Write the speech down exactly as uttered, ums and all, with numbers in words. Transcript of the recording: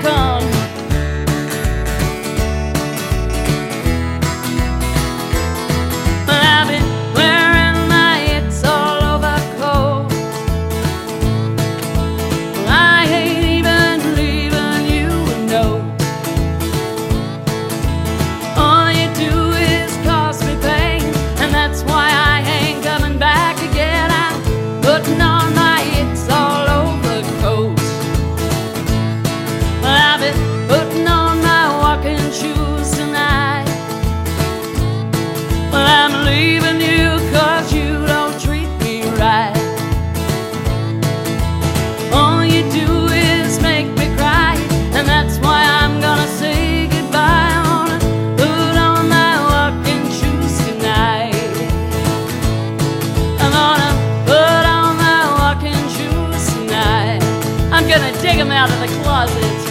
gone. I've been wearing my It's All Over coat. I hate even leaving you a note. All you do is cause me pain, and that's why I ain't coming back again. I'm putting on my It's All Over coat. I've been putting on my walking shoes tonight. Well, I'm leaving you cause you don't treat me right. All you do is make me cry, and that's why I'm gonna say goodbye. I wanna put on my walking shoes tonight. I'm gonna put on my walking shoes tonight. I'm gonna dig them out of the closet.